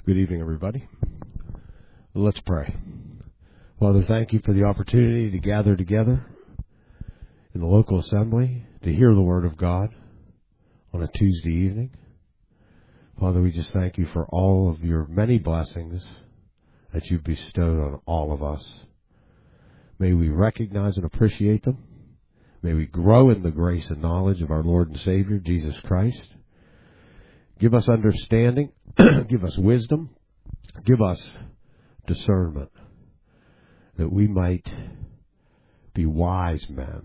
Good evening, everybody. Let's pray. Father, thank you for the opportunity to gather together in the local assembly to hear the Word of God on a Tuesday evening. Father, we just thank you for all of your many blessings that you've bestowed on all of us. May we recognize and appreciate them. May we grow in the grace and knowledge of our Lord and Savior, Jesus Christ. Give us understanding, give us wisdom, give us discernment, that we might be wise men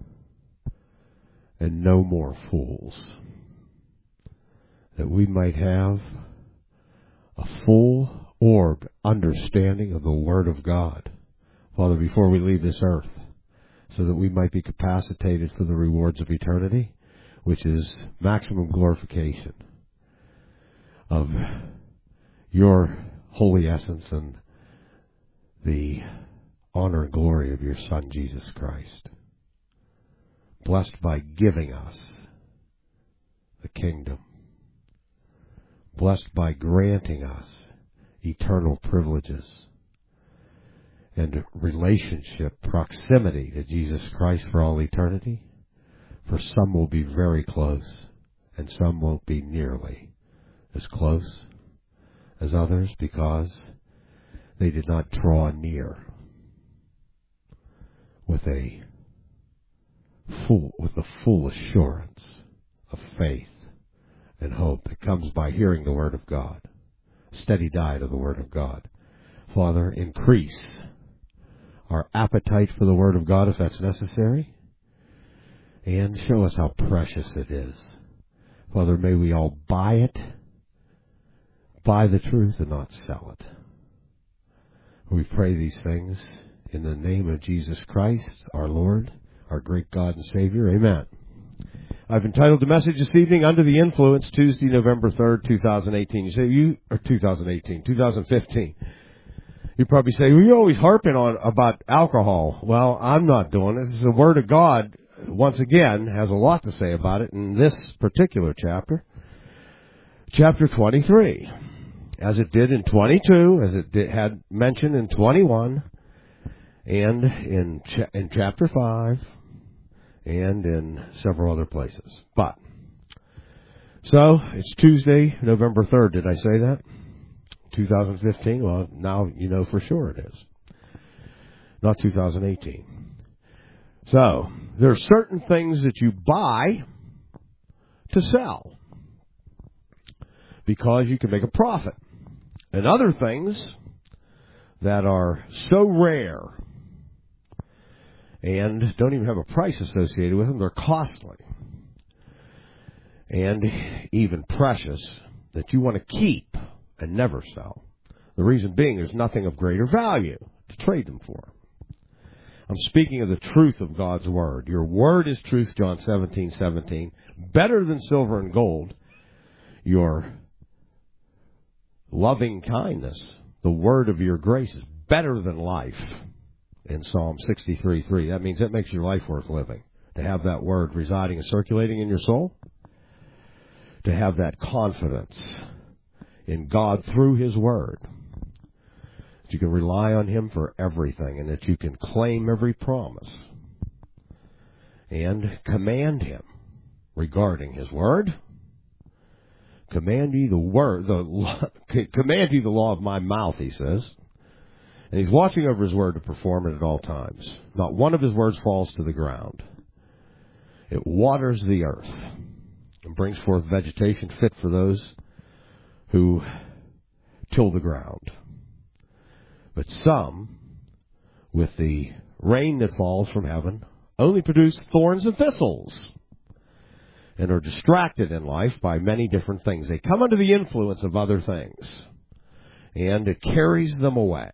and no more fools, that we might have a full orb understanding of the Word of God, Father, before we leave this earth, so that we might be capacitated for the rewards of eternity, which is maximum glorification of your holy essence and the honor and glory of your Son, Jesus Christ. Blessed by giving us the kingdom. Blessed by granting us eternal privileges and relationship, proximity to Jesus Christ for all eternity. For some will be very close, and some won't be nearly as close as others, because they did not draw near with the full assurance of faith and hope that comes by hearing the Word of God, steady diet of the Word of God. Father, increase our appetite for the Word of God if that's necessary, and show us how precious it is. Father, may we all buy it, buy the truth and not sell it. We pray these things in the name of Jesus Christ, our Lord, our great God and Savior. Amen. I've entitled the message this evening, Under the Influence, Tuesday, November 3rd, 2018. You say, 2015. You probably say, well, you're always harping on about alcohol. Well, I'm not doing it. This is the Word of God, once again, has a lot to say about it in this particular chapter. Chapter 23. As it did in 22, as it had mentioned in 21, and in chapter 5, and in several other places. So, it's Tuesday, November 3rd. Did I say that? 2015? Well, now you know for sure it is. Not 2018. So, there are certain things that you buy to sell, because you can make a profit. And other things that are so rare and don't even have a price associated with them, they're costly and even precious, that you want to keep and never sell. The reason being, there's nothing of greater value to trade them for. I'm speaking of the truth of God's Word. Your Word is truth, John 17:17. Better than silver and gold, your loving kindness, the word of your grace, is better than life in Psalm 63:3. That means it makes your life worth living, to have that word residing and circulating in your soul, to have that confidence in God through His Word, that you can rely on Him for everything, and that you can claim every promise and command Him regarding His Word. Command ye the law of my mouth, he says. And he's watching over his word to perform it at all times. Not one of his words falls to the ground. It waters the earth and brings forth vegetation fit for those who till the ground. But some, with the rain that falls from heaven, only produce thorns and thistles, and are distracted in life by many different things. They come under the influence of other things, and it carries them away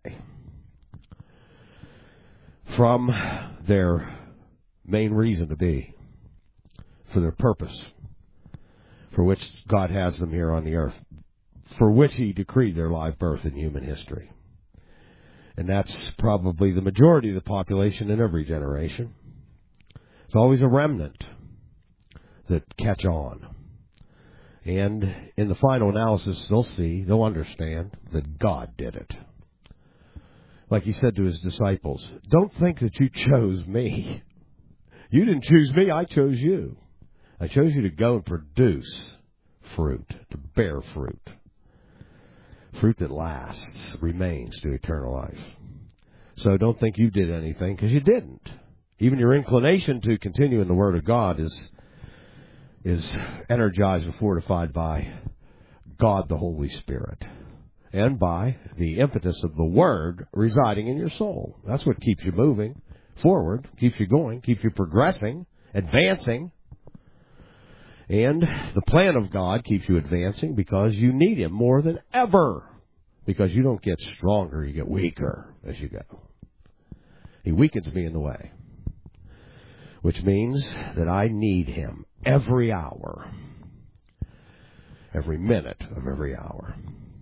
from their main reason to be, for their purpose, for which God has them here on the earth, for which He decreed their live birth in human history. And that's probably the majority of the population in every generation. It's always a remnant that catch on And in the final analysis, they'll understand that God did it. Like he said to his disciples, don't think that you chose me. You didn't choose me, I chose you. I chose you to go and produce fruit, to bear fruit. Fruit that lasts, remains to eternal life. So don't think you did anything, because you didn't. Even your inclination to continue in the Word of God is energized and fortified by God the Holy Spirit and by the impetus of the Word residing in your soul. That's what keeps you moving forward, keeps you going, keeps you progressing, advancing. And the plan of God keeps you advancing because you need Him more than ever. Because you don't get stronger, you get weaker as you go. He weakens me in the way. Which means that I need Him every hour. Every minute of every hour.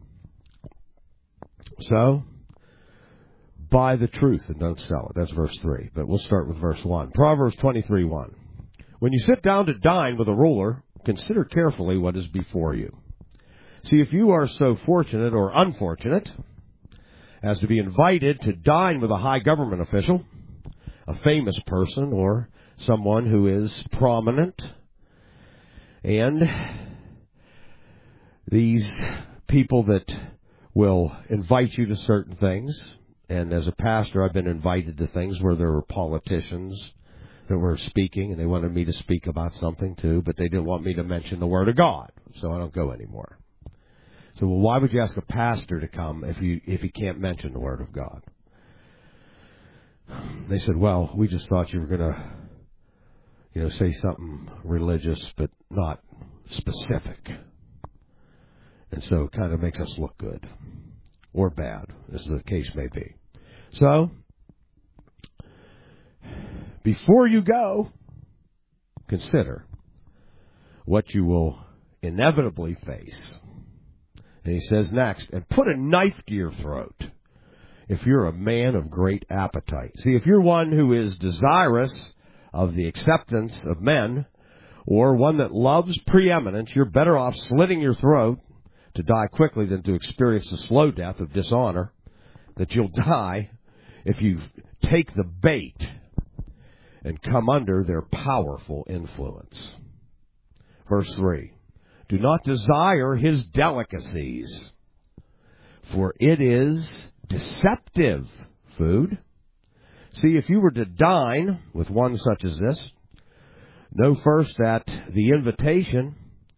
So, buy the truth and don't sell it. That's verse 3. But we'll start with verse 1. Proverbs 23:1. When you sit down to dine with a ruler, consider carefully what is before you. See, if you are so fortunate or unfortunate as to be invited to dine with a high government official, a famous person, or someone who is prominent, and these people that will invite you to certain things, and as a pastor I've been invited to things where there were politicians that were speaking, and they wanted me to speak about something too, but they didn't want me to mention the Word of God, so I don't go anymore. So, well, why would you ask a pastor to come if he can't mention the Word of God? They said, well, we just thought you were going to, say something religious, but not specific. And so it kind of makes us look good. Or bad, as the case may be. So, before you go, consider what you will inevitably face. And he says next, and put a knife to your throat if you're a man of great appetite. See, if you're one who is desirous of the acceptance of men, or one that loves preeminence, you're better off slitting your throat to die quickly than to experience the slow death of dishonor, that you'll die if you take the bait and come under their powerful influence. Verse 3. Do not desire his delicacies, for it is deceptive food. See, if you were to dine with one such as this, know first that the invitation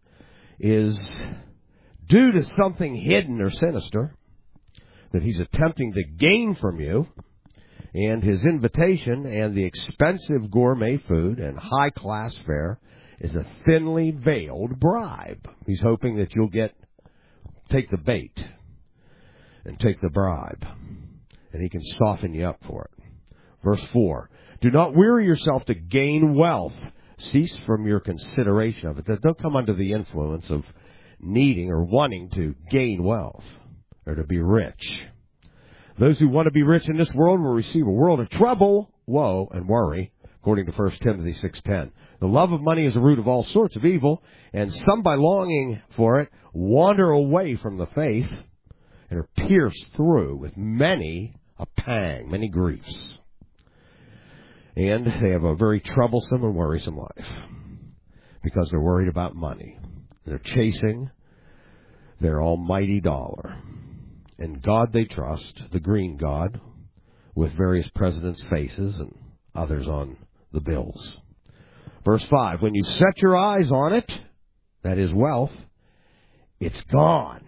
is due to something hidden or sinister that he's attempting to gain from you, and his invitation and the expensive gourmet food and high-class fare is a thinly veiled bribe. He's hoping that you'll take the bait and take the bribe, and he can soften you up for it. Verse 4, do not weary yourself to gain wealth. Cease from your consideration of it. Don't come under the influence of needing or wanting to gain wealth or to be rich. Those who want to be rich in this world will receive a world of trouble, woe, and worry, according to 1 Timothy 6:10. The love of money is the root of all sorts of evil, and some by longing for it wander away from the faith and are pierced through with many a pang, many griefs. And they have a very troublesome and worrisome life because they're worried about money. They're chasing their almighty dollar. And God they trust, the green God, with various presidents' faces and others on the bills. Verse 5, when you set your eyes on it, that is wealth, it's gone.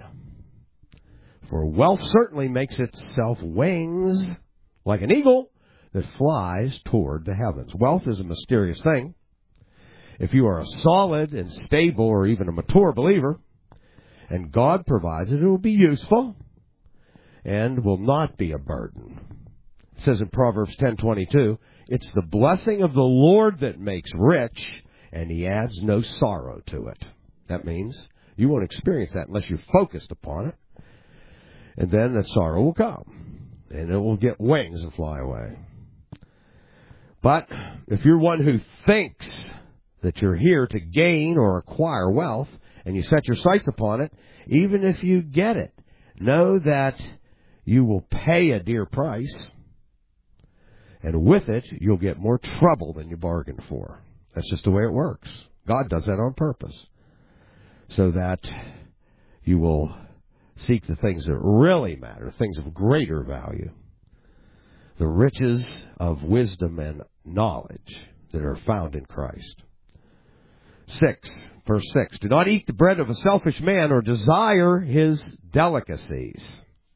For wealth certainly makes itself wings like an eagle that flies toward the heavens. Wealth is a mysterious thing. If you are a solid and stable or even a mature believer, and God provides it, it will be useful and will not be a burden. It says in Proverbs 10:22, it's the blessing of the Lord that makes rich, and he adds no sorrow to it. That means you won't experience that unless you're focused upon it. And then that sorrow will come, and it will get wings and fly away. But if you're one who thinks that you're here to gain or acquire wealth, and you set your sights upon it, even if you get it, know that you will pay a dear price, and with it, you'll get more trouble than you bargained for. That's just the way it works. God does that on purpose, so that you will seek the things that really matter, things of greater value, the riches of wisdom and knowledge that are found in Christ. 6, verse 6, do not eat the bread of a selfish man or desire his delicacies.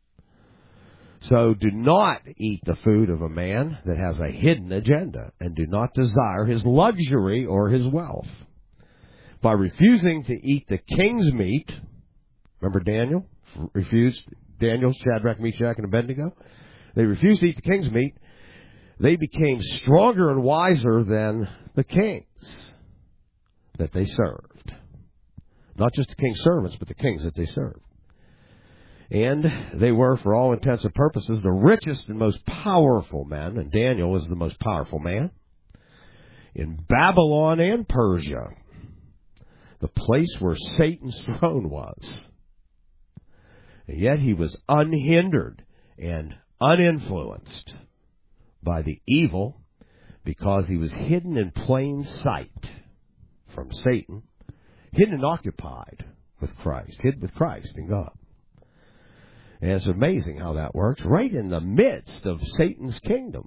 So do not eat the food of a man that has a hidden agenda, and do not desire his luxury or his wealth. By refusing to eat the king's meat, remember Daniel? Refused. Daniel, Shadrach, Meshach, and Abednego? They refused to eat the king's meat. They became stronger and wiser than the kings that they served. Not just the king's servants, but the kings that they served. And they were, for all intents and purposes, the richest and most powerful men, and Daniel was the most powerful man, in Babylon and Persia, the place where Satan's throne was. And yet he was unhindered and uninfluenced by the evil, because he was hidden in plain sight from Satan, hidden and occupied with Christ, hid with Christ in God. And it's amazing how that works. Right in the midst of Satan's kingdom,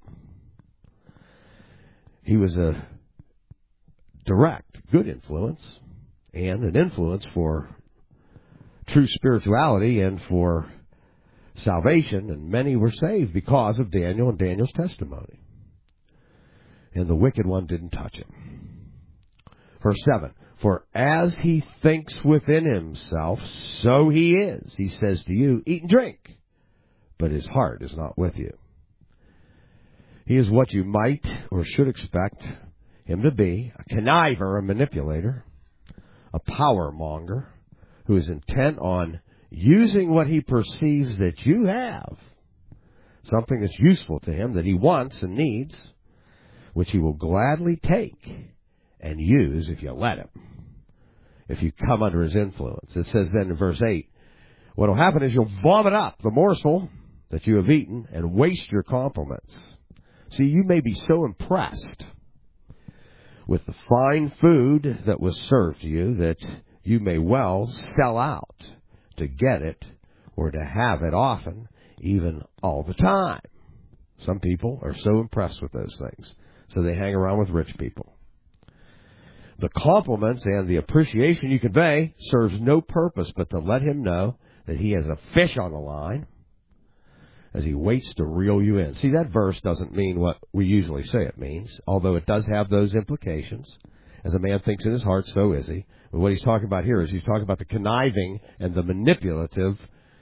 he was a direct, good influence, and an influence for true spirituality and for salvation, and many were saved because of Daniel and Daniel's testimony. And the wicked one didn't touch him. Verse 7, for as he thinks within himself, so he is. He says to you, eat and drink, but his heart is not with you. He is what you might or should expect him to be, a conniver, a manipulator, a power monger, who is intent on using what he perceives that you have, something that's useful to him, that he wants and needs, which he will gladly take and use if you let him, if you come under his influence. It says then in verse 8, what will happen is you'll vomit up the morsel that you have eaten and waste your compliments. See, you may be so impressed with the fine food that was served to you that you may well sell out to get it or to have it often, even all the time. Some people are so impressed with those things, so they hang around with rich people. The compliments and the appreciation you convey serves no purpose but to let him know that he has a fish on the line as he waits to reel you in. See, that verse doesn't mean what we usually say it means, although it does have those implications. As a man thinks in his heart, so is he. But what he's talking about here is he's talking about the conniving and the manipulative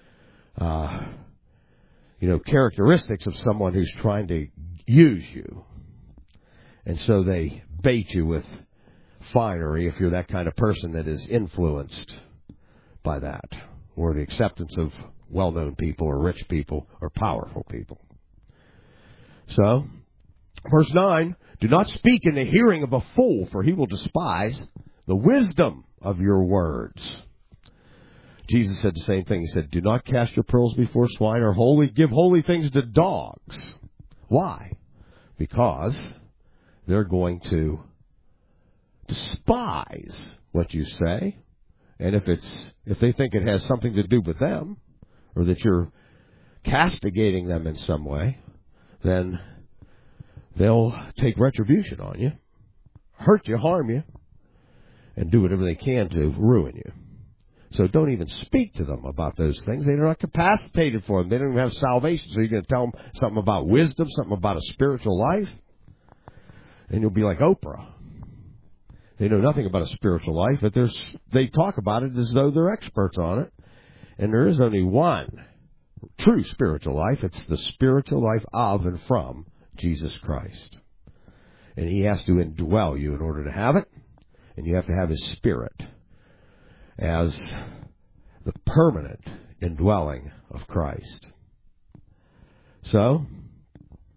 characteristics of someone who's trying to use you. And so they bait you with finery if you're that kind of person that is influenced by that, or the acceptance of well-known people or rich people or powerful people. So, verse 9, do not speak in the hearing of a fool, for he will despise the wisdom of your words. Jesus said the same thing. He said, do not cast your pearls before swine, or give holy things to dogs. Why? Because they're going to despise what you say, and if they think it has something to do with them, or that you're castigating them in some way, then they'll take retribution on you, hurt you, harm you, and do whatever they can to ruin you. So don't even speak to them about those things. They're not capacitated for them. They don't even have salvation. So you're going to tell them something about wisdom, something about a spiritual life, and you'll be like Oprah. They know nothing about a spiritual life, but they talk about it as though they're experts on it. And there is only one true spiritual life. It's the spiritual life of and from Jesus Christ. And he has to indwell you in order to have it. And you have to have his Spirit as the permanent indwelling of Christ. So,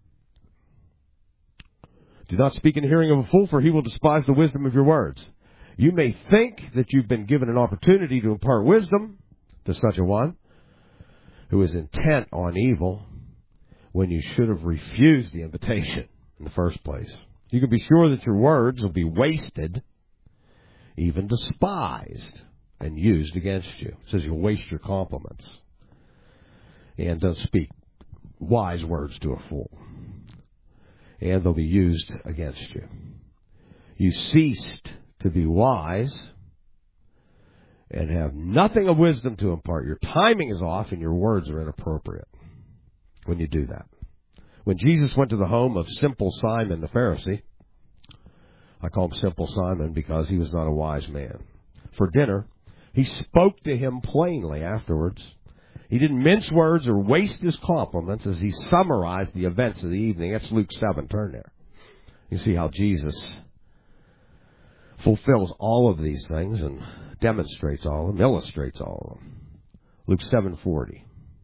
do not speak in the hearing of a fool, for he will despise the wisdom of your words. You may think that you've been given an opportunity to impart wisdom to such a one who is intent on evil when you should have refused the invitation in the first place. You can be sure that your words will be wasted, even despised, and used against you. It says you'll waste your compliments. And don't speak wise words to a fool. And they'll be used against you. You ceased to be wise and have nothing of wisdom to impart. Your timing is off and your words are inappropriate when you do that. When Jesus went to the home of Simple Simon the Pharisee, I call him Simple Simon because he was not a wise man, for dinner, he spoke to him plainly afterwards. He didn't mince words or waste his compliments as he summarized the events of the evening. That's Luke 7. Turn there. You see how Jesus fulfills all of these things and demonstrates all of them, illustrates all of them. Luke 7:40.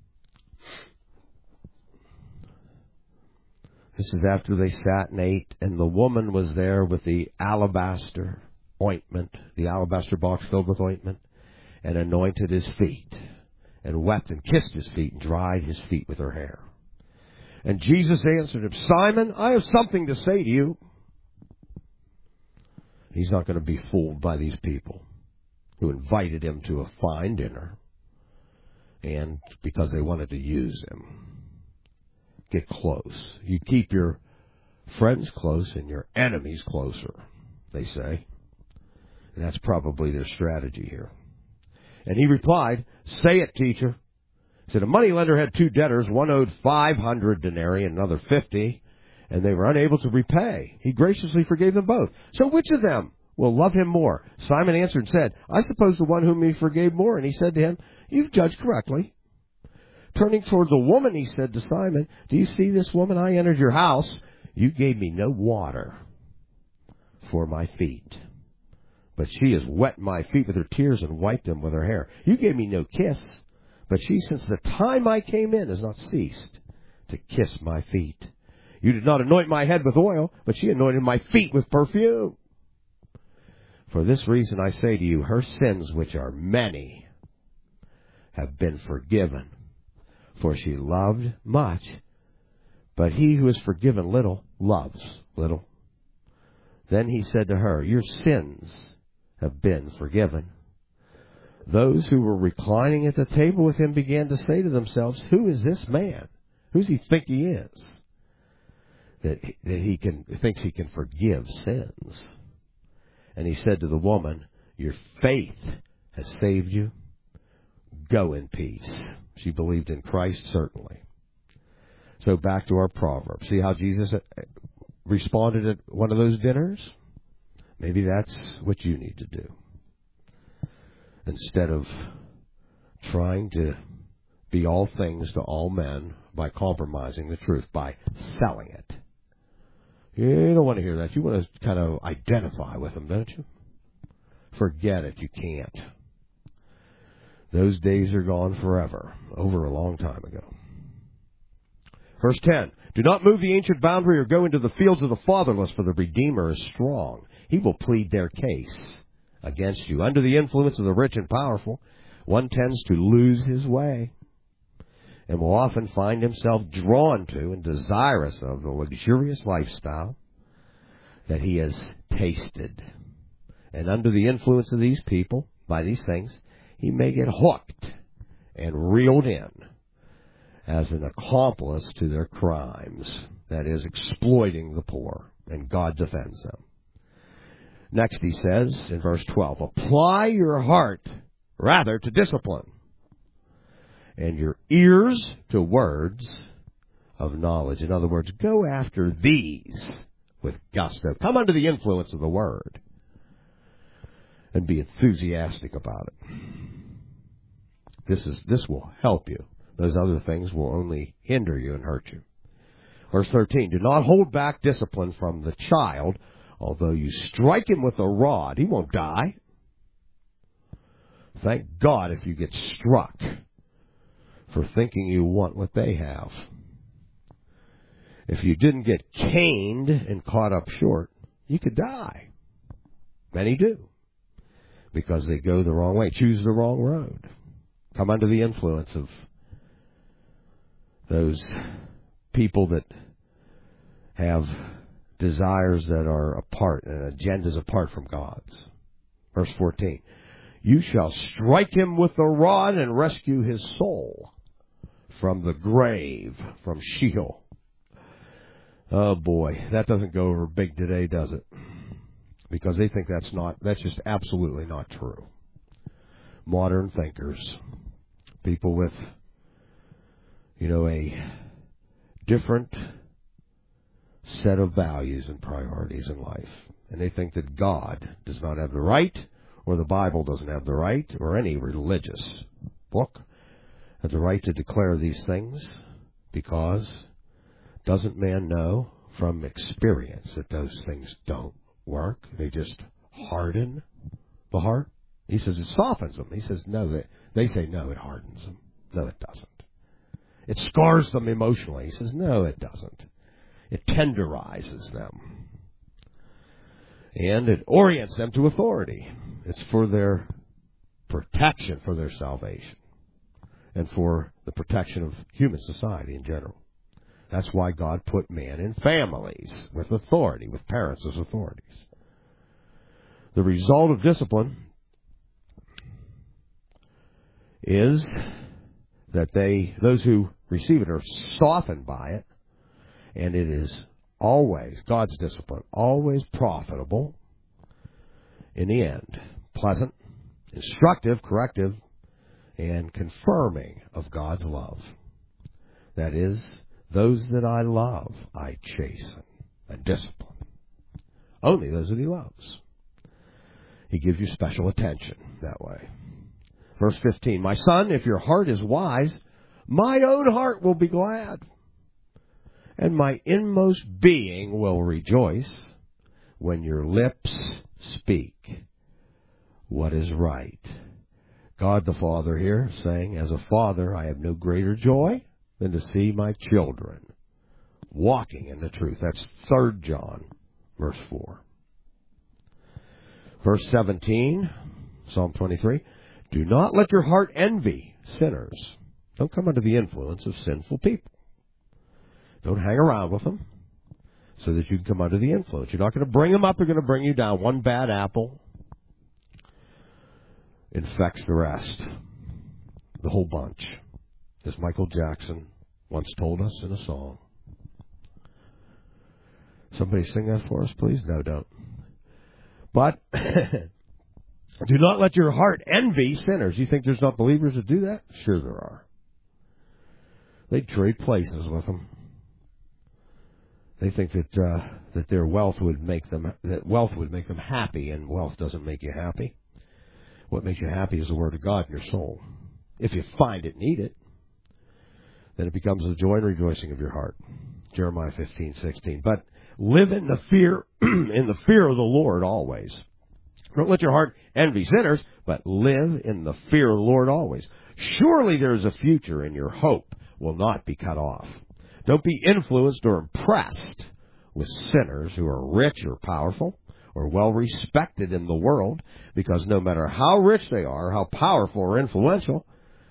This is after they sat and ate, and the woman was there with the alabaster ointment, the alabaster box filled with ointment, and anointed his feet, and wept and kissed his feet, and dried his feet with her hair. And Jesus answered him, Simon, I have something to say to you. He's not going to be fooled by these people who invited him to a fine dinner, and because they wanted to use him. Get close. You keep your friends close and your enemies closer, they say. And that's probably their strategy here. And he replied, Say it, teacher. He said, a moneylender had 2 debtors. One owed 500 denarii and another 50, and they were unable to repay. He graciously forgave them both. So which of them will love him more? Simon answered and said, I suppose the one whom he forgave more. And he said to him, You've judged correctly. Turning toward the woman, he said to Simon, Do you see this woman? I entered your house. You gave me no water for my feet, but she has wet my feet with her tears and wiped them with her hair. You gave me no kiss, but she, since the time I came in, has not ceased to kiss my feet. You did not anoint my head with oil, but she anointed my feet with perfume. For this reason I say to you, her sins, which are many, have been forgiven. For she loved much, but he who is forgiven little loves little. Then he said to her, Your sins have been forgiven. Those who were reclining at the table with him began to say to themselves, Who is this man? Who does he think he is? That he thinks he can forgive sins. And he said to the woman, Your faith has saved you. Go in peace. She believed in Christ, certainly. So back to our proverb. See how Jesus responded at one of those dinners? Maybe that's what you need to do. Instead of trying to be all things to all men by compromising the truth, by selling it. You don't want to hear that. You want to kind of identify with them, don't you? Forget it. You can't. Those days are gone forever, over a long time ago. Verse 10, Do not move the ancient boundary or go into the fields of the fatherless, for the Redeemer is strong. He will plead their case against you. Under the influence of the rich and powerful, one tends to lose his way and will often find himself drawn to and desirous of the luxurious lifestyle that he has tasted. And under the influence of these people, by these things, he may get hooked and reeled in as an accomplice to their crimes, that is, exploiting the poor, and God defends them. Next he says in verse 12, Apply your heart rather to discipline, and your ears to words of knowledge. In other words, go after these with gusto. Come under the influence of the word and be enthusiastic about it. This will help you. Those other things will only hinder you and hurt you. Verse 13, Do not hold back discipline from the child. Although you strike him with a rod, he won't die. Thank God if you get struck for thinking you want what they have. If you didn't get caned and caught up short, you could die. Many do. because they go the wrong way, choose the wrong road, come under the influence of those people that have desires that are apart and agendas apart from God's. Verse 14, you shall strike him with the rod and rescue his soul from the grave, from Sheol. Oh boy, that doesn't go over big today, does it? Because they think that's just absolutely not true. Modern thinkers, people with, a different set of values and priorities in life. And they think that God does not have the right, or the Bible doesn't have the right, or any religious book has the right to declare these things, because doesn't man know from experience that those things don't work? They just harden the heart. He says it softens them. He says no. They say no, it hardens them. No, it doesn't. It scars them emotionally. He says no, it doesn't. It tenderizes them. And it orients them to authority. It's for their protection, for their salvation, and for the protection of human society in general. That's why God put man in families with authority, with parents as authorities. The result of discipline is that those who receive it are softened by it, and it is always, God's discipline, always profitable in the end. Pleasant, instructive, corrective, and confirming of God's love. That is, those that I love, I chasten and discipline. Only those that he loves. He gives you special attention that way. Verse 15, my son, if your heart is wise, my own heart will be glad, and my inmost being will rejoice when your lips speak what is right. God the Father here saying, as a father, I have no greater joy than to see my children walking in the truth. That's 3 John, verse 4. Verse 17, Psalm 23, do not let your heart envy sinners. Don't come under the influence of sinful people. Don't hang around with them so that you can come under the influence. You're not going to bring them up. They're going to bring you down. One bad apple infects the rest. The whole bunch. As Michael Jackson once told us in a song. Somebody sing that for us, please? No, don't. But do not let your heart envy sinners. You think there's not believers that do that? Sure there are. They trade places with them. They think that their wealth would make them happy, and wealth doesn't make you happy. What makes you happy is the Word of God in your soul. If you find it, need it, then it becomes the joy and rejoicing of your heart. Jeremiah 15:16. But live in the fear of the Lord always. Don't let your heart envy sinners, but live in the fear of the Lord always. Surely there is a future, and your hope will not be cut off. Don't be influenced or impressed with sinners who are rich or powerful or well respected in the world, because no matter how rich they are, how powerful or influential,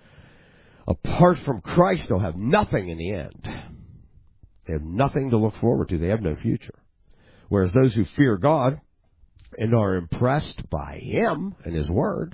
apart from Christ, they'll have nothing in the end. They have nothing to look forward to. They have no future. Whereas those who fear God and are impressed by Him and His Word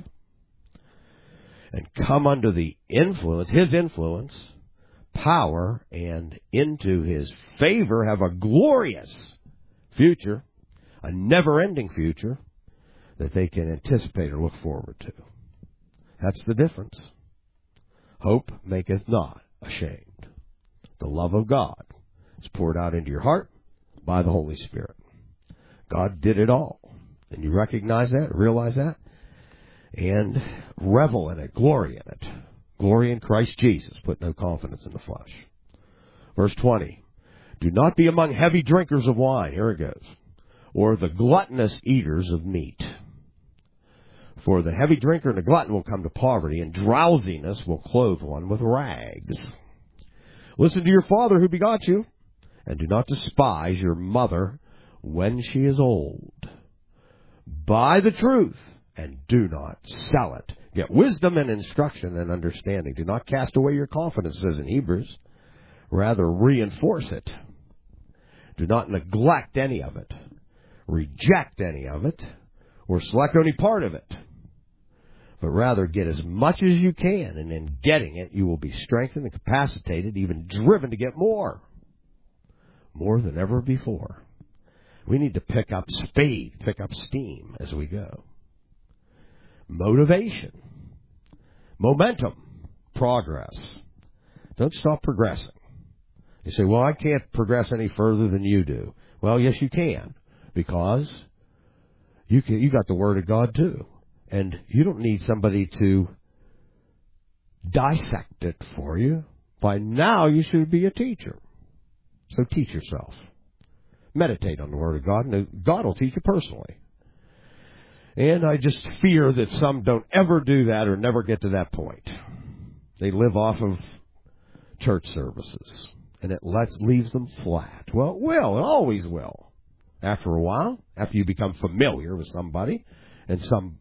and come under the influence, His influence, power, and into His favor, have a glorious future, a never-ending future that they can anticipate or look forward to. That's the difference. Hope maketh not ashamed. The love of God is poured out into your heart by the Holy Spirit. God did it all. And you recognize that, realize that, and revel in it, glory in it. Glory in Christ Jesus. Put no confidence in the flesh. Verse 20. Do not be among heavy drinkers of wine. Here it goes. Or the gluttonous eaters of meat. For the heavy drinker and the glutton will come to poverty, and drowsiness will clothe one with rags. Listen to your father who begot you, and do not despise your mother when she is old. Buy the truth and do not sell it. Get wisdom and instruction and understanding. Do not cast away your confidence, says in Hebrews. Rather, reinforce it. Do not neglect any of it, reject any of it, or select any part of it. But rather, get as much as you can, and in getting it, you will be strengthened and capacitated, even driven to get more than ever before. We need to pick up speed, pick up steam as we go. Motivation, momentum, progress. Don't stop progressing. You say, well, I can't progress any further than you do. Well, yes, you can, because you got the Word of God too. And you don't need somebody to dissect it for you. By now, you should be a teacher. So teach yourself. Meditate on the Word of God, and God will teach you personally. And I just fear that some don't ever do that or never get to that point. They live off of church services, and it leaves them flat. Well, it will. It always will. After a while, after you become familiar with somebody and some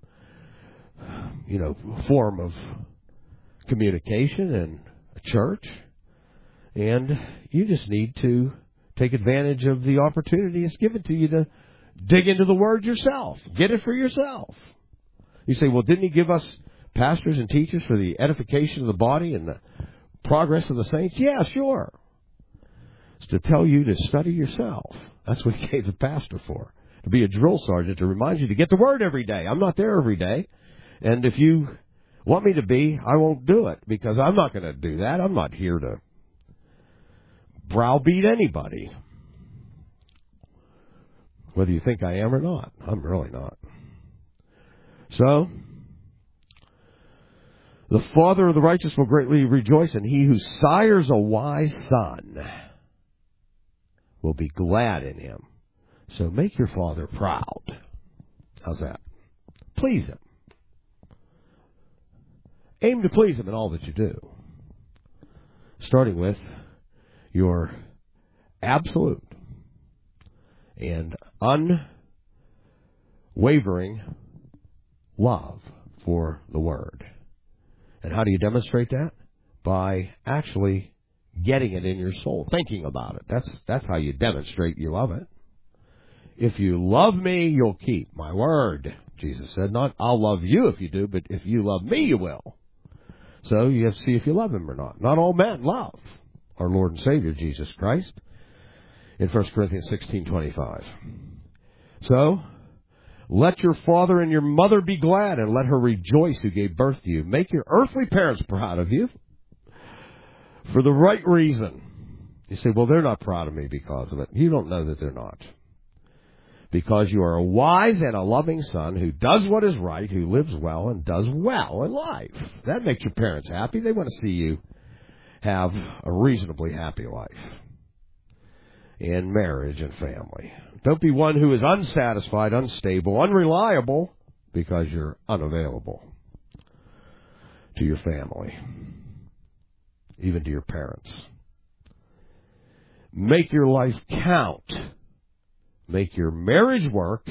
form of communication in a church, and you just need to take advantage of the opportunity it's given to you to dig into the Word yourself. Get it for yourself. You say, well, didn't He give us pastors and teachers for the edification of the body and the progress of the saints? Yeah, sure. It's to tell you to study yourself. That's what He gave the pastor for. To be a drill sergeant, to remind you to get the Word every day. I'm not there every day. And if you want me to be, I won't do it, because I'm not going to do that. I'm not here to browbeat anybody. Whether you think I am or not. I'm really not. So, the father of the righteous will greatly rejoice, and he who sires a wise son will be glad in him. So make your father proud. How's that? Please him. Aim to please him in all that you do. Starting with your absolute and unwavering love for the Word. And how do you demonstrate that? By actually getting it in your soul, thinking about it. That's how you demonstrate you love it. If you love me, you'll keep my word. Jesus said, not I'll love you if you do, but if you love me, you will. So you have to see if you love him or not. Not all men love our Lord and Savior, Jesus Christ, in 1 Corinthians 16:25. So, let your father and your mother be glad, and let her rejoice who gave birth to you. Make your earthly parents proud of you for the right reason. You say, well, they're not proud of me because of it. You don't know that they're not. Because you are a wise and a loving son who does what is right, who lives well and does well in life. That makes your parents happy. They want to see you have a reasonably happy life in marriage and family. Don't be one who is unsatisfied, unstable, unreliable, because you're unavailable to your family, even to your parents. Make your life count. Make your marriage work,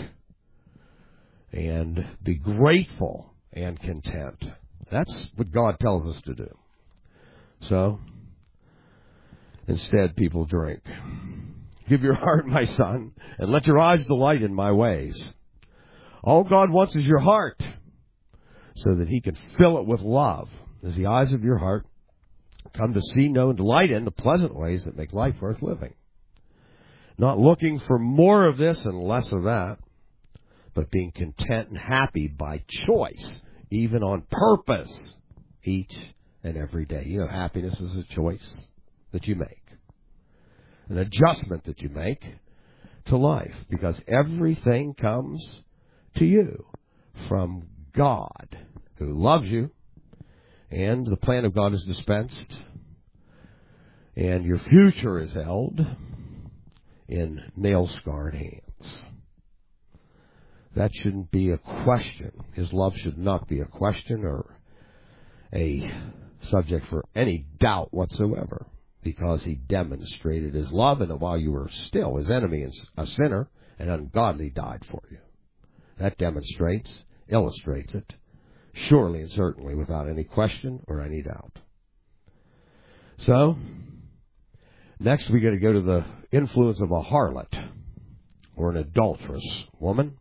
and be grateful and content. That's what God tells us to do. So, instead, people drink. Give your heart, my son, and let your eyes delight in my ways. All God wants is your heart, so that he can fill it with love, as the eyes of your heart come to see, know, and delight in the pleasant ways that make life worth living. Not looking for more of this and less of that, but being content and happy by choice, even on purpose, each and every day. You know, happiness is a choice that you make, an adjustment that you make to life, because everything comes to you from God, who loves you, and the plan of God is dispensed, and your future is held in nail-scarred hands. That shouldn't be a question. His love should not be a question or a subject for any doubt whatsoever, because he demonstrated his love, and while you were still his enemy and a sinner and ungodly, died for you. That demonstrates illustrates it, surely and certainly without any question or any doubt. So, next we got to go to the influence of a harlot or an adulterous woman.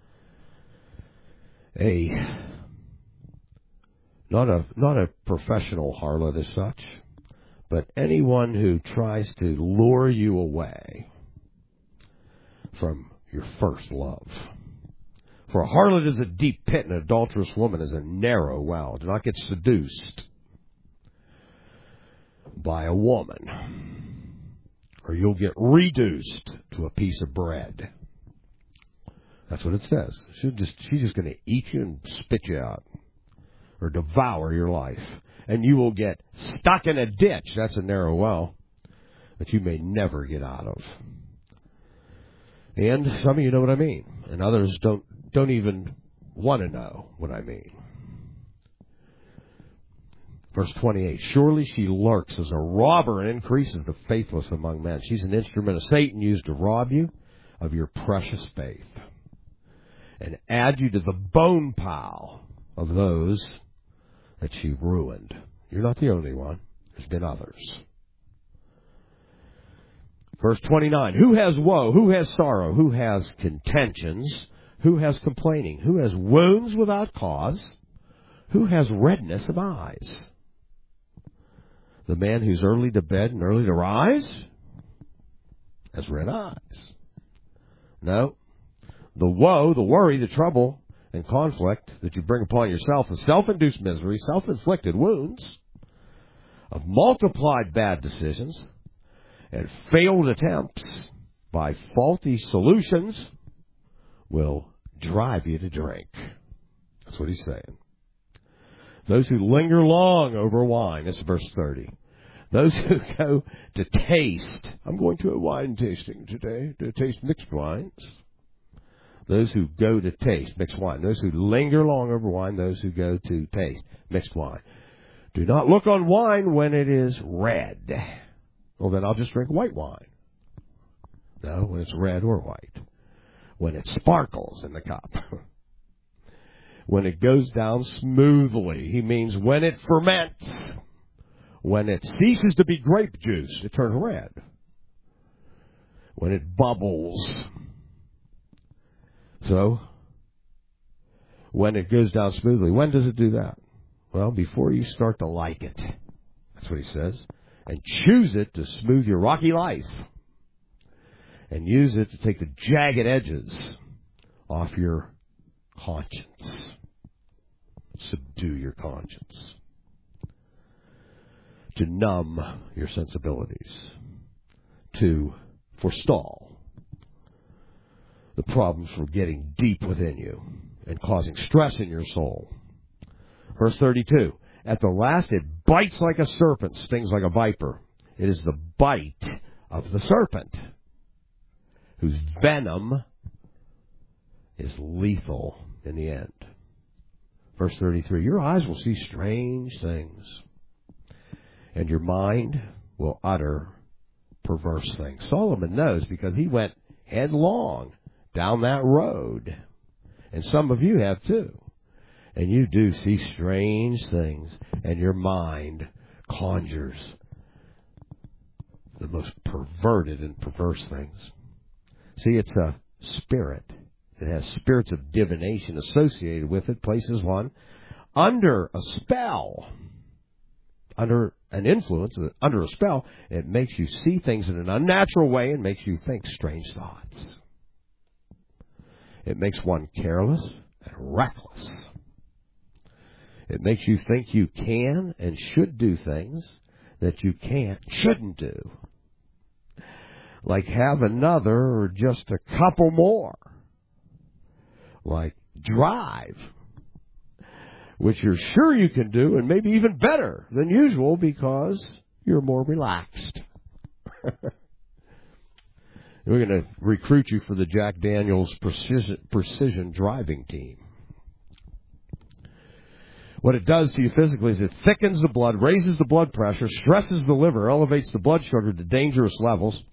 Not a professional harlot as such, but anyone who tries to lure you away from your first love. For a harlot is a deep pit, and an adulterous woman is a narrow well. Do not get seduced by a woman, or you'll get reduced to a piece of bread. That's what it says. She's just going to eat you and spit you out, or devour your life. And you will get stuck in a ditch. That's a narrow well that you may never get out of. And some of you know what I mean, and others don't even want to know what I mean. Verse 28, surely she lurks as a robber and increases the faithless among men. She's an instrument of Satan used to rob you of your precious faith and add you to the bone pile of those that she ruined. You're not the only one. There's been others. Verse 29, who has woe? Who has sorrow? Who has contentions? Who has complaining? Who has wounds without cause? Who has redness of eyes? The man who's early to bed and early to rise has red eyes. No. The woe, the worry, the trouble, and conflict that you bring upon yourself is self-induced misery, self-inflicted wounds of multiplied bad decisions and failed attempts by faulty solutions will drive you to drink. That's what he's saying. Those who linger long over wine, this is verse 30. Those who go to taste, I'm going to a wine tasting today, to taste mixed wines. Those who go to taste mixed wine. Those who linger long over wine, those who go to taste mixed wine. Do not look on wine when it is red. Well, then I'll just drink white wine. No, when it's red or white. When it sparkles in the cup. When it goes down smoothly. He means when it ferments. When it ceases to be grape juice, it turns red. When it bubbles. So, when it goes down smoothly, when does it do that? Well, before you start to like it. That's what he says. And choose it to smooth your rocky life. And use it to take the jagged edges off your conscience. Subdue your conscience. To numb your sensibilities. To forestall the problems from getting deep within you and causing stress in your soul. Verse 32, at the last it bites like a serpent, stings like a viper. It is the bite of the serpent, whose venom is lethal in the end. Verse 33, your eyes will see strange things, and your mind will utter perverse things. Solomon knows because he went headlong down that road. And some of you have too. And you do see strange things, and your mind conjures the most perverted and perverse things. See, it's a spirit. It has spirits of divination associated with it, places one under a spell, under an influence, under a spell. It makes you see things in an unnatural way and makes you think strange thoughts. It makes one careless and reckless. It makes you think you can and should do things that you shouldn't do. Like have another or just a couple more. Like drive, which you're sure you can do and maybe even better than usual because you're more relaxed. We're going to recruit you for the Jack Daniels precision driving team. What it does to you physically is it thickens the blood, raises the blood pressure, stresses the liver, elevates the blood sugar to dangerous levels,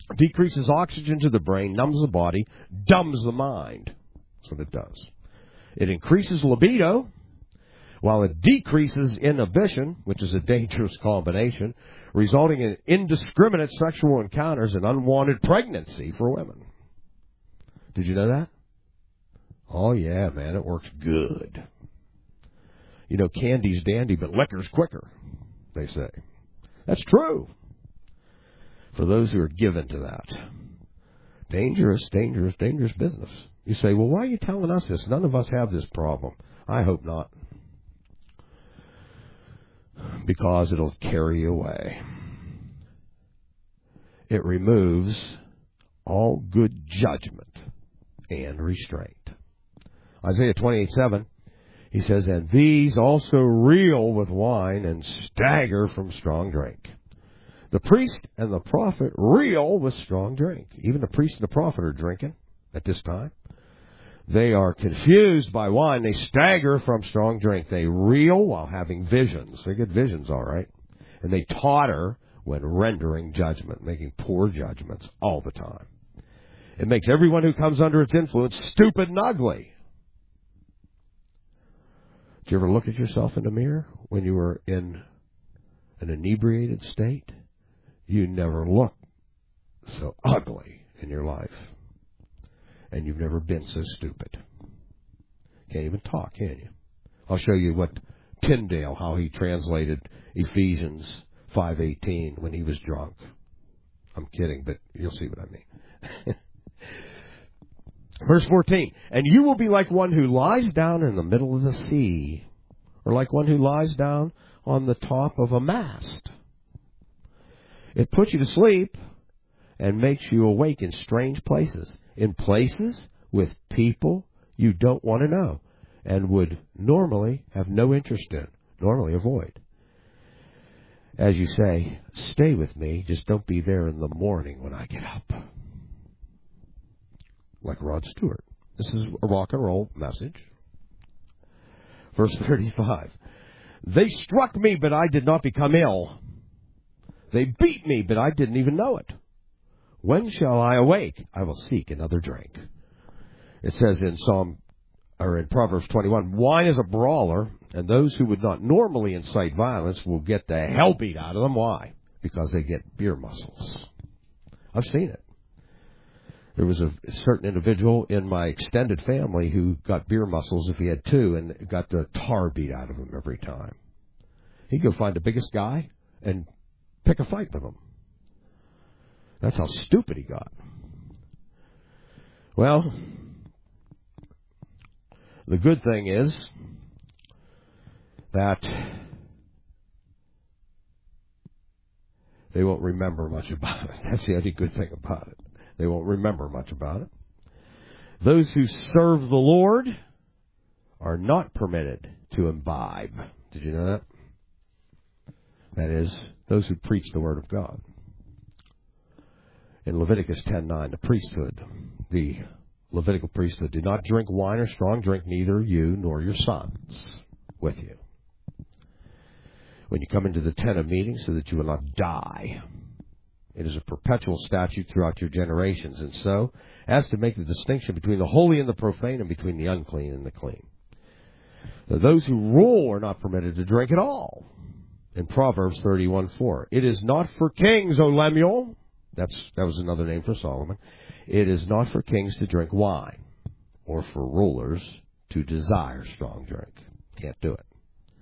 decreases oxygen to the brain, numbs the body, dumbs the mind. That's what it does. It increases libido, while it decreases inhibition, which is a dangerous combination, resulting in indiscriminate sexual encounters and unwanted pregnancy for women. Did you know that? Oh, yeah, man, it works good. You know, candy's dandy, but liquor's quicker, they say. That's true for those who are given to that. Dangerous, dangerous, dangerous business. You say, well, why are you telling us this? None of us have this problem. I hope not. Because it'll carry you away. It removes all good judgment and restraint. Isaiah 28:7, he says, and these also reel with wine and stagger from strong drink. The priest and the prophet reel with strong drink. Even the priest and the prophet are drinking at this time. They are confused by wine. They stagger from strong drink. They reel while having visions. They get visions, all right. And they totter when rendering judgment, making poor judgments all the time. It makes everyone who comes under its influence stupid and ugly. Did you ever look at yourself in the mirror when you were in an inebriated state? You never looked so ugly in your life. And you've never been so stupid. Can't even talk, can you? I'll show you what Tyndale, how he translated Ephesians 5:18 when he was drunk. I'm kidding, but you'll see what I mean. Verse 14, and you will be like one who lies down in the middle of the sea, or like one who lies down on the top of a mast. It puts you to sleep and makes you awake in strange places, in places with people you don't want to know and would normally have no interest in, normally avoid. As you say, stay with me, just don't be there in the morning when I get up. Like Rod Stewart. This is a rock and roll message. Verse 35. They struck me, but I did not become ill. They beat me, but I didn't even know it. When shall I awake? I will seek another drink. It says in Proverbs 21, wine is a brawler, and those who would not normally incite violence will get the hell beat out of them. Why? Because they get beer muscles. I've seen it. There was a certain individual in my extended family who got beer muscles if he had two and got the tar beat out of him every time. He'd go find the biggest guy and pick a fight with him. That's how stupid he got. Well, the good thing is that they won't remember much about it. That's the only good thing about it. They won't remember much about it. Those who serve the Lord are not permitted to imbibe. Did you know that? That is, those who preach the Word of God. In Leviticus 10:9, the priesthood, the Levitical priesthood, did not drink wine or strong drink, neither you nor your sons with you, when you come into the tent of meeting, so that you will not die. It is a perpetual statute throughout your generations, and so as to make the distinction between the holy and the profane, and between the unclean and the clean. Now, those who rule are not permitted to drink at all. In Proverbs 31:4, it is not for kings, O Lemuel. That was another name for Solomon. It is not for kings to drink wine, or for rulers to desire strong drink. Can't do it.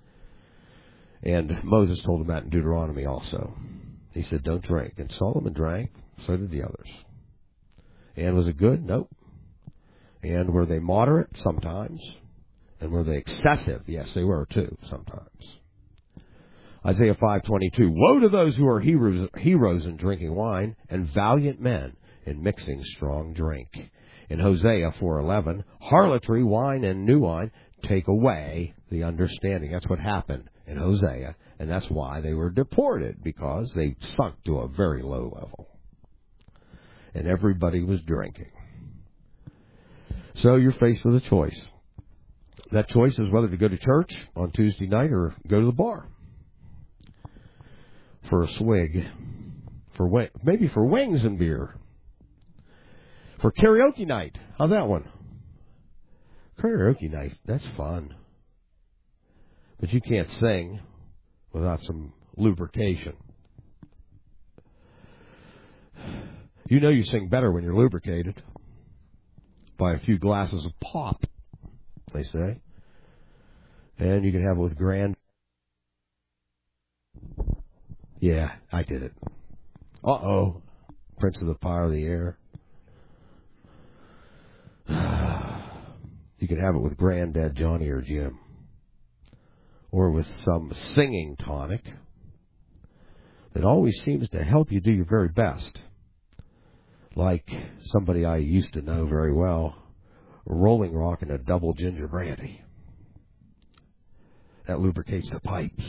And Moses told him that in Deuteronomy also. He said, don't drink. And Solomon drank, so did the others. And was it good? Nope. And were they moderate? Sometimes. And were they excessive? Yes, they were too, sometimes. Isaiah 5:22, woe to those who are heroes in drinking wine, and valiant men in mixing strong drink. In Hosea 4:11, harlotry, wine, and new wine take away the understanding. That's what happened in Hosea, and that's why they were deported, because they sunk to a very low level. And everybody was drinking. So you're faced with a choice. That choice is whether to go to church on Tuesday night or go to the bar for a swig, maybe for wings and beer, for karaoke night. How's that one? Karaoke night, that's fun. But you can't sing without some lubrication. You know you sing better when you're lubricated. By a few glasses of pop, they say. And you can have it with grand... Yeah, I did it. Uh-oh. Prince of the Power of the Air. You can have it with Granddad Johnny or Jim. Or with some singing tonic that always seems to help you do your very best. Like somebody I used to know very well, Rolling Rock and a double ginger brandy. That lubricates the pipes.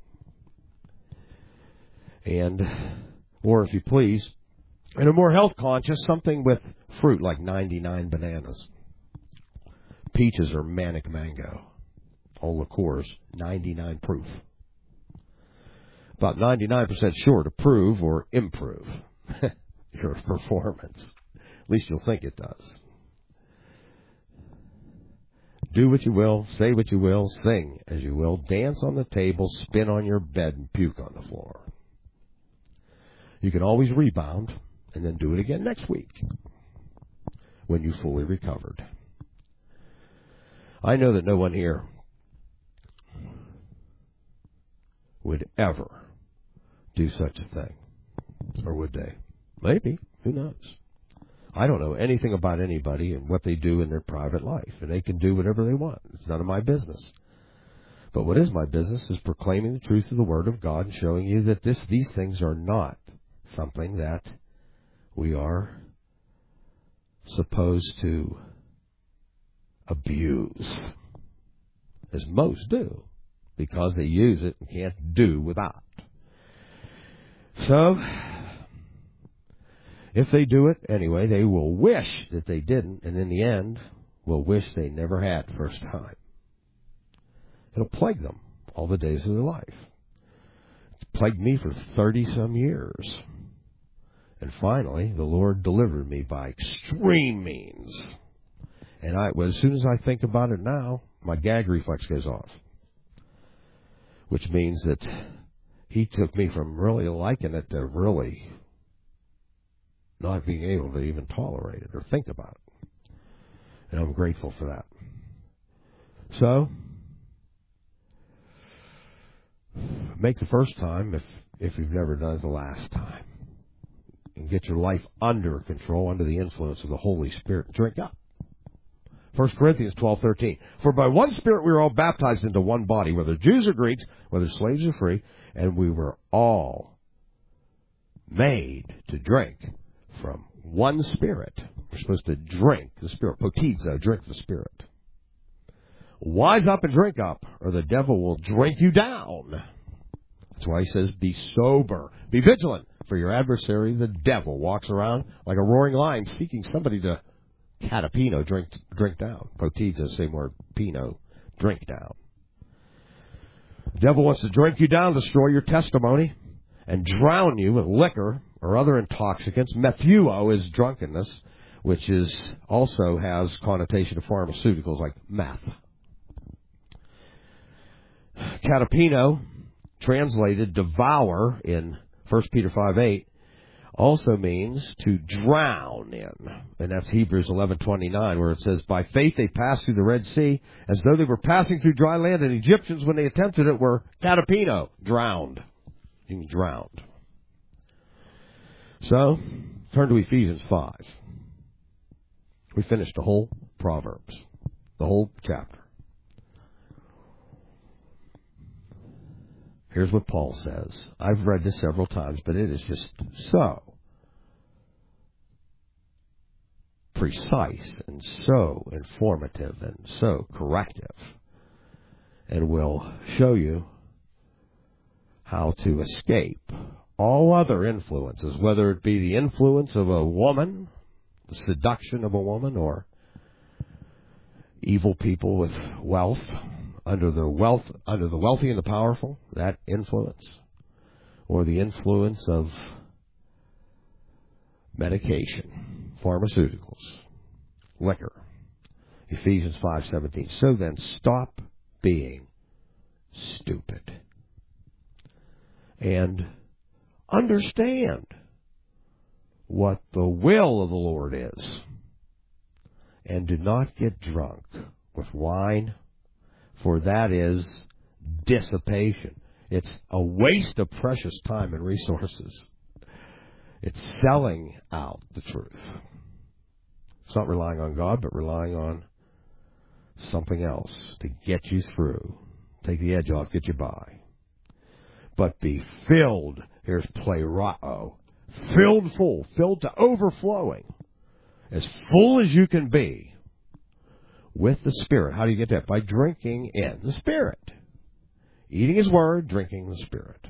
And, or if you please, and a more health conscious, something with fruit like 99 bananas. Peaches or manic mango. All liqueurs, 99 proof. About 99% sure to prove or improve your performance. At least you'll think it does. Do what you will, say what you will, sing as you will, dance on the table, spin on your bed, and puke on the floor. You can always rebound and then do it again next week when you've fully recovered. I know that no one here would ever do such a thing. Or would they? Maybe. Who knows? I don't know anything about anybody and what they do in their private life. And they can do whatever they want. It's none of my business. But what is my business is proclaiming the truth of the Word of God and showing you that these things are not something that we are supposed to abuse, as most do, because they use it and can't do without. So, if they do it anyway, they will wish that they didn't, and in the end, will wish they never had first time. It'll plague them all the days of their life. It's plagued me for 30-some years. And finally, the Lord delivered me by extreme means. And as soon as I think about it now, my gag reflex goes off. Which means that He took me from really liking it to really not being able to even tolerate it or think about it. And I'm grateful for that. So, make the first time, if you've never done it, the last time. And get your life under control, under the influence of the Holy Spirit. Drink up. 1 Corinthians 12:13. For by one Spirit we were all baptized into one body, whether Jews or Greeks, whether slaves or free, and we were all made to drink from one Spirit. We're supposed to drink the Spirit. Potizo, drink the Spirit. Wise up and drink up, or the devil will drink you down. That's why he says, be sober. Be vigilant, for your adversary, the devil, walks around like a roaring lion, seeking somebody to catapino, drink down. Potizo, same word, pino, drink down. The devil wants to drink you down, destroy your testimony, and drown you with liquor or other intoxicants. Methuo is drunkenness, which also has connotation of pharmaceuticals like meth. Catapino, translated devour in 1 Peter 5:8, also means to drown in. And that's Hebrews 11:29, where it says, by faith they passed through the Red Sea as though they were passing through dry land, and Egyptians, when they attempted it, were catapino, drowned. Being drowned. So, turn to Ephesians 5. We finished the whole Proverbs, the whole chapter. Here's what Paul says. I've read this several times, but it is just so precise and so informative and so corrective, and will show you how to escape all other influences, whether it be the influence of a woman, the seduction of a woman, or evil people with wealth, under the wealthy and the powerful, that influence, or the influence of medication, pharmaceuticals, liquor. Ephesians 5:17. So then, stop being stupid. And understand what the will of the Lord is. And do not get drunk with wine, for that is dissipation. It's a waste of precious time and resources. It's selling out the truth. It's not relying on God, but relying on something else to get you through. Take the edge off, get you by. But be filled, here's plerao, filled to overflowing, as full as you can be with the Spirit. How do you get that? By drinking in the Spirit. Eating His Word, drinking the Spirit.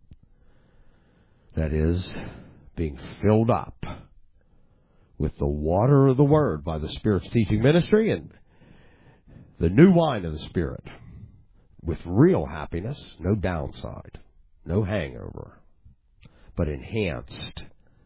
That is, being filled up with the water of the Word by the Spirit's teaching ministry and the new wine of the Spirit with real happiness, no downside, no hangover, but enhanced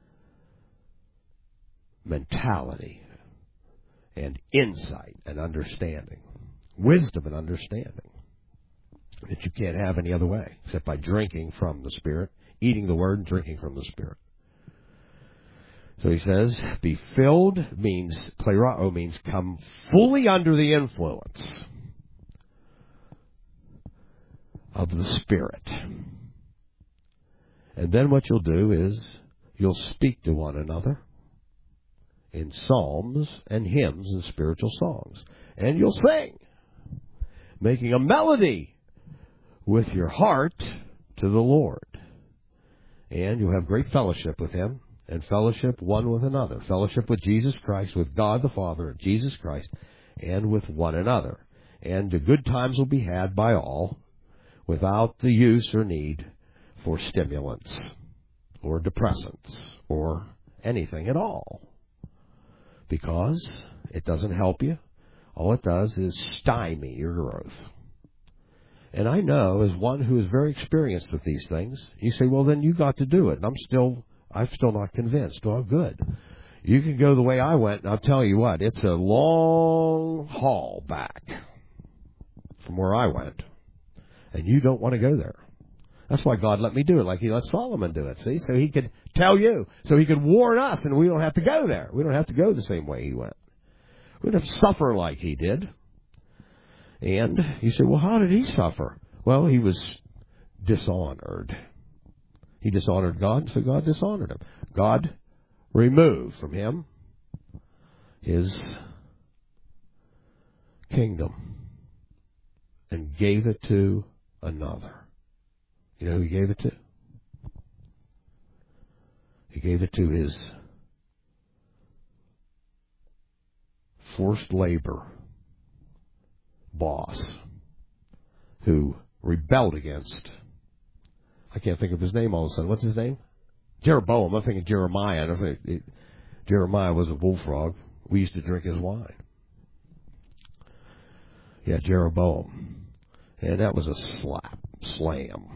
mentality and insight and understanding, wisdom and understanding that you can't have any other way except by drinking from the Spirit, eating the Word and drinking from the Spirit. So he says, be filled means, plerao means come fully under the influence of the Spirit. And then what you'll do is you'll speak to one another in psalms and hymns and spiritual songs. And you'll sing, making a melody with your heart to the Lord. And you'll have great fellowship with Him. And fellowship one with another. Fellowship with Jesus Christ, with God the Father, and Jesus Christ, and with one another. And the good times will be had by all without the use or need for stimulants or depressants or anything at all. Because it doesn't help you. All it does is stymie your growth. And I know, as one who is very experienced with these things, you say, well, then you got to do it. And I'm still not convinced. Well, good. You can go the way I went, and I'll tell you what, it's a long haul back from where I went. And you don't want to go there. That's why God let me do it, like He let Solomon do it, see? So He could tell you, so He could warn us, and we don't have to go there. We don't have to go the same way He went. We don't have to suffer like He did. And you say, well, how did He suffer? Well, He was dishonored. He dishonored God, so God dishonored Him. God removed from Him His kingdom and gave it to another. You know who He gave it to? He gave it to His forced labor boss who rebelled against, I can't think of his name all of a sudden. What's his name? Jeroboam. I'm thinking Jeremiah. Jeremiah was a bullfrog. We used to drink his wine. Yeah, Jeroboam. And that was a slam.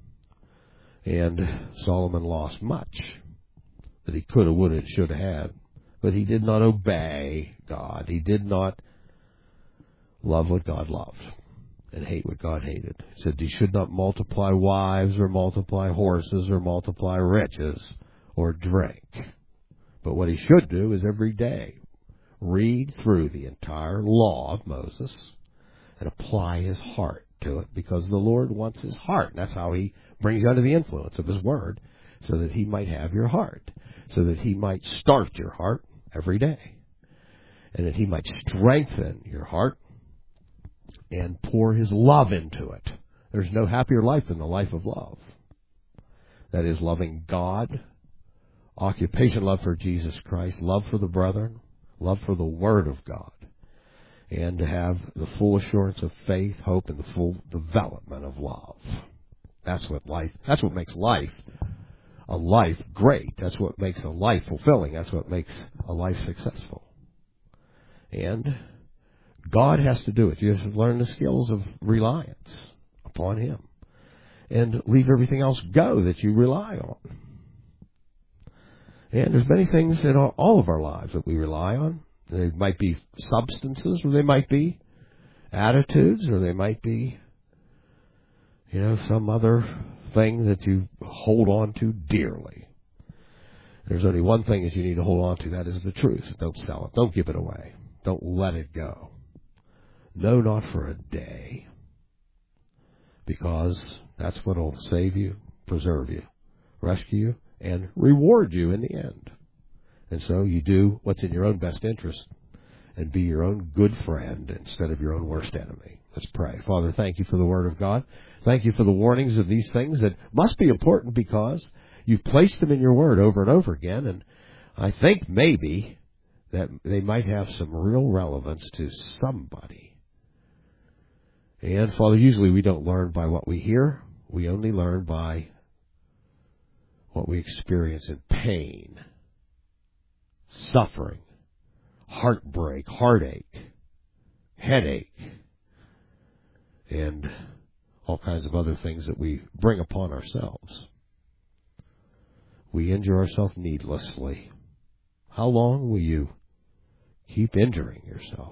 And Solomon lost much that he could have, would have, should have had. But he did not obey God. He did not love what God loved and hate what God hated. He said he should not multiply wives or multiply horses or multiply riches or drink. But what he should do is every day read through the entire law of Moses and apply his heart to it, because the Lord wants his heart. And that's how He brings you under the influence of His Word, so that He might have your heart, so that He might start your heart every day, and that He might strengthen your heart and pour His love into it. There's no happier life than the life of love. That is, loving God, occupation love for Jesus Christ, love for the brethren, love for the Word of God, and to have the full assurance of faith, hope, and the full development of love. That's what makes life a life great. That's what makes a life fulfilling. That's what makes a life successful. And God has to do it. You have to learn the skills of reliance upon Him and leave everything else go that you rely on. And there's many things in all of our lives that we rely on They might be substances, or they might be attitudes, or they might be, some other thing that you hold on to dearly. There's only one thing that you need to hold on to. That is the truth. Don't sell it. Don't give it away. Don't let it go. No, not for a day. Because that's what will save you, preserve you, rescue you, and reward you in the end. And so you do what's in your own best interest and be your own good friend instead of your own worst enemy. Let's pray. Father, thank you for the Word of God. Thank you for the warnings of these things that must be important because you've placed them in your Word over and over again. And I think maybe that they might have some real relevance to somebody. And, Father, usually we don't learn by what we hear. We only learn by what we experience in pain, suffering, heartbreak, heartache, headache, and all kinds of other things that we bring upon ourselves. We injure ourselves needlessly. How long will you keep injuring yourself?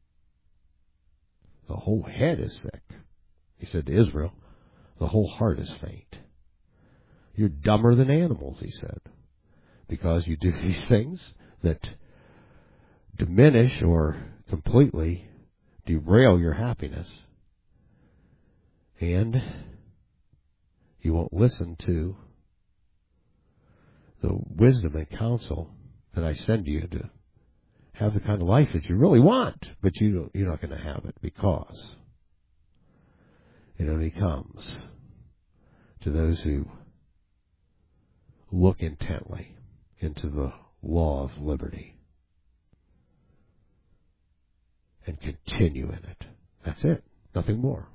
The whole head is sick. He said to Israel, the whole heart is faint. You're dumber than animals, he said, because you do these things that diminish or completely derail your happiness. And you won't listen to the wisdom and counsel that I send you to have the kind of life that you really want, but you're not going to have it because it only comes to those who look intently into the law of liberty and continue in it. That's it. Nothing more.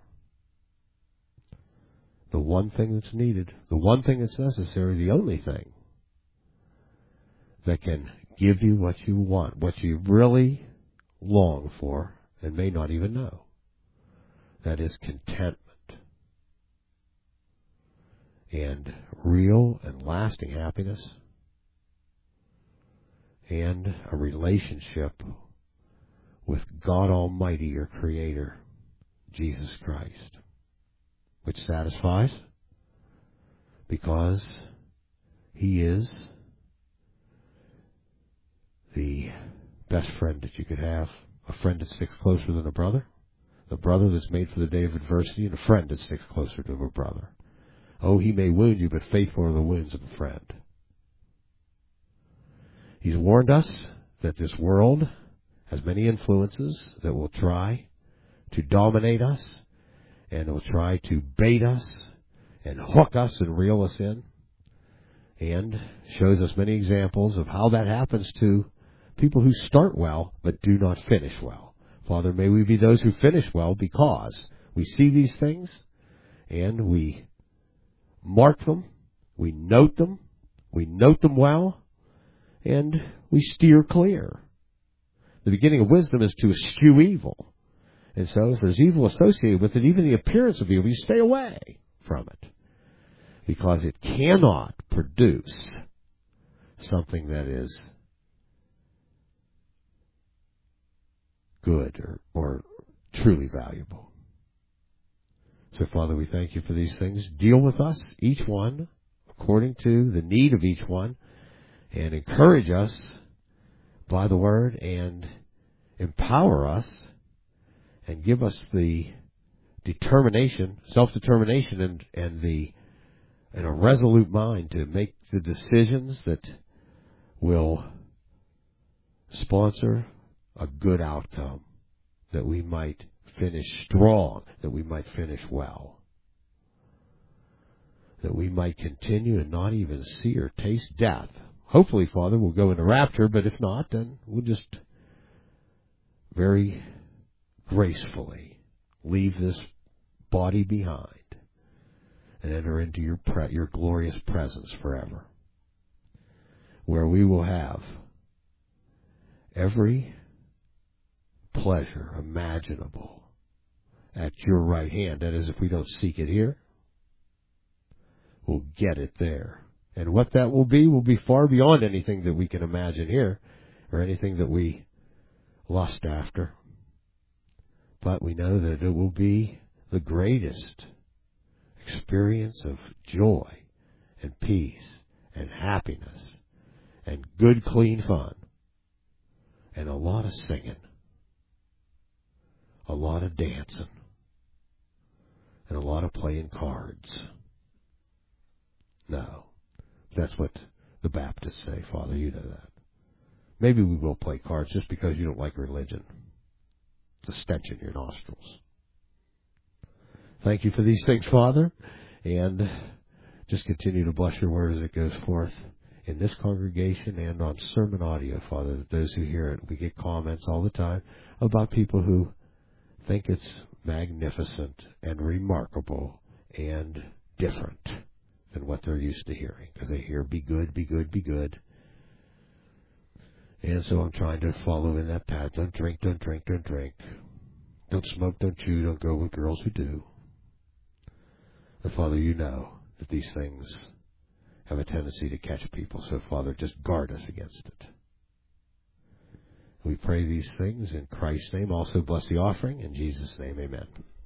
The one thing that's needed, the one thing that's necessary, the only thing that can give you what you want, what you really long for and may not even know. That is contentment and real and lasting happiness and a relationship with God Almighty, your Creator, Jesus Christ, which satisfies because He is the best friend that you could have, a friend that sticks closer than a brother that's made for the day of adversity, and a friend that sticks closer to a brother. Oh, he may wound you, but faithful are the wounds of a friend. He's warned us that this world has many influences that will try to dominate us and will try to bait us and hook us and reel us in, and shows us many examples of how that happens to people who start well but do not finish well. Father, may we be those who finish well because we see these things and we mark them, we note them well, and we steer clear. The beginning of wisdom is to eschew evil. And so if there's evil associated with it, even the appearance of evil, you stay away from it. Because it cannot produce something that is good or truly valuable. So, Father, we thank you for these things. Deal with us, each one, according to the need of each one, and encourage us by the Word, and empower us, and give us the determination, self-determination, and a resolute mind to make the decisions that will sponsor a good outcome, that we might finish strong, that we might finish well, that we might continue and not even see or taste death. Hopefully, Father, we'll go into rapture, but if not, then we'll just very gracefully leave this body behind and enter into your glorious presence forever, where we will have every pleasure imaginable at your right hand. That is, if we don't seek it here, we'll get it there. And what that will be far beyond anything that we can imagine here, or anything that we lust after. But we know that it will be the greatest experience of joy and peace and happiness and good, clean fun and a lot of singing, a lot of dancing, and a lot of playing cards. No, that's what the Baptists say, Father, you know that. Maybe we will play cards just because you don't like religion. It's a stench in your nostrils. Thank you for these things, Father, and just continue to bless your word as it goes forth in this congregation and on sermon audio, Father, that those who hear it, we get comments all the time about people who think it's magnificent and remarkable and different than what they're used to hearing, because they hear, be good, be good, be good. And so I'm trying to follow in that path. Don't drink, don't drink, don't drink. Don't smoke, don't chew, don't go with girls who do. And Father, you know that these things have a tendency to catch people. So, Father, just guard us against it. We pray these things in Christ's name. Also bless the offering. In Jesus' name, amen.